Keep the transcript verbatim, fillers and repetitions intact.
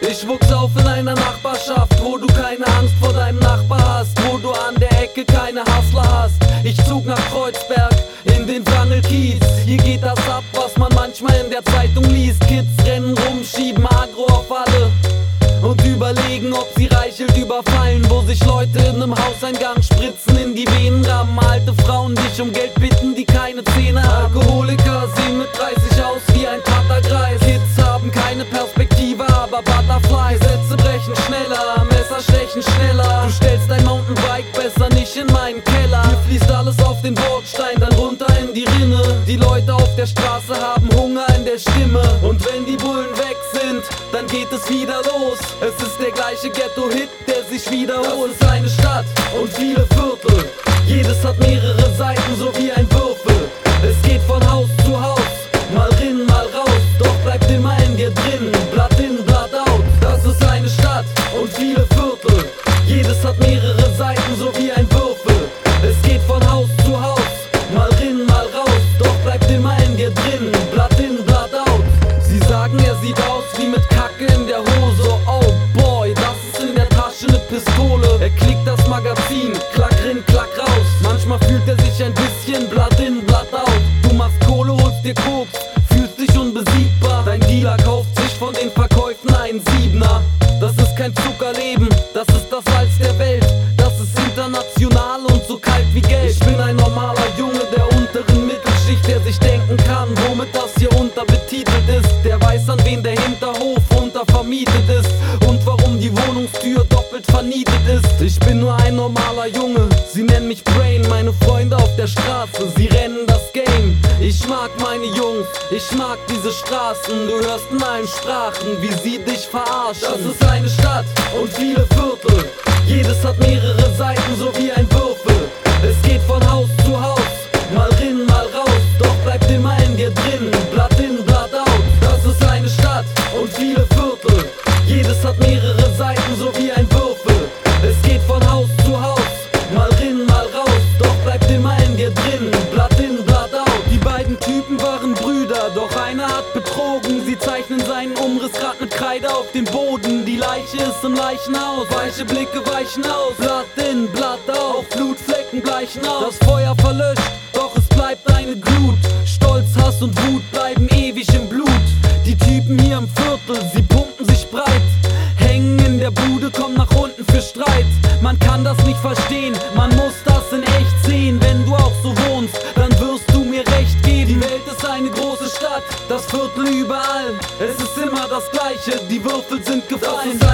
Ich wuchs auf in einer Nachbarschaft, wo du keine Angst vor deinem Nachbar hast, wo du an der Ecke keine Hustler hast. Ich zog nach Kreuzberg in den Wrangelkiez. Hier geht das ab, was man manchmal in der Zeitung liest. Kids rennen rum, schieben Agro auf alle und überlegen, ob sie Reichelt überfallen, wo sich Leute in nem Hauseingang Spritzen in die Venen rammen. Alte Frauen dich um Geld bitten, die keine Zähne haben. Alkoholiker sehen mit dreißig aus wie ein Tatterkreis. Kids haben keine Perspektive, aber Butterflies. Sätze brechen schneller, Messer stechen schneller. Du stellst dein Mountainbike besser nicht in meinen Keller. Hier fließt alles auf den Bordstein, dann runter in die Rinne. Die Leute auf der Straße haben Hunger in der Stimme. Und wenn die Bullen weg sind, dann geht es wieder los. Es ist der gleiche Ghetto-Hit, der sich wiederholt. Das ist eine Stadt und viele Viertel. Jedes hat mehrere Seiten, so wie ein Würfel. Es geht von Haus zu Haus, mal rein, mal raus. Doch bleibt immer in dir drin, Blood in, Blood out. Das ist eine Stadt und viele Viertel. Jedes hat mehrere Seiten, so wie ein Würfel. Es geht von Haus zu Haus, mal rein, mal raus. Doch bleibt immer in dir drin, Blood in, Blood out. Sie sagen, er sieht aus wie mit Kacke in der Hose. Oh boy, das ist in der Tasche ne Pistole. Er klickt das Magazin, klack rein, klack raus. Manchmal fühlt er sich ein bisschen Blood in, Blood out. Du machst Kohle, holst dir Koks, fühlst dich unbesiegbar. Dein Dealer kauft sich von den Verkäufen einen Siebener. Das ist kein Zuckerleben, das ist das Salz der Welt. Das ist international und so kalt wie Geld. Ich bin ein normaler Junge der unteren Mittelschicht, der sich denken kann, womit das hier unterbetitelt ist. Der weiß, an wen der Hinterhof untervermietet ist und warum die Wohnungstür doppelt vernietet ist. Ich bin nur ein normaler Junge, sie nennen mich Brain. Meine Freunde auf der Straße, sie rennen das Game. Ich mag meine Jungs, ich mag diese Straßen. Du hörst in allen Sprachen, wie sie dich verarschen. Das ist eine Stadt und viele Viertel. Jedes hat mehrere Seiten, so wie ein Würfel. Es geht von Haus zu Haus, mal rein, mal raus. Doch bleibt immer in dir drin, Blood in, Blood out. Das ist eine Stadt und viele Viertel. Jedes hat mehrere Seiten, so wie ein Würfel. Es geht von Haus zu Haus, mal rein, mal raus. Doch bleibt immer in dir drin, Blood in, Blood out. Die beiden Typen waren Brüder, doch einer hat betrogen. Sie zeichnen seinen Umrissrad mit Kreide auf den Boden. Die Leiche ist im Leichenhaus, weiche Blicke weichen aus. Blood in, Blood out, auch Blutflecken bleichen aus. Das Feuer verlöscht, doch es bleibt eine Glut. Stolz, Hass und Wut bleiben ewig im Blut. Die Typen hier im Viertel, sie pumpen sich breit. Hängen in der Bude, kommen nach unten für Streit. Man kann das nicht verstehen, man muss das in echt sehen. Wenn du auch so wohnst, dann wirst du mir recht geben. Die Welt ist eine große Stadt, das Viertel überall. Es ist immer das Gleiche, die Würfel sind gefallen.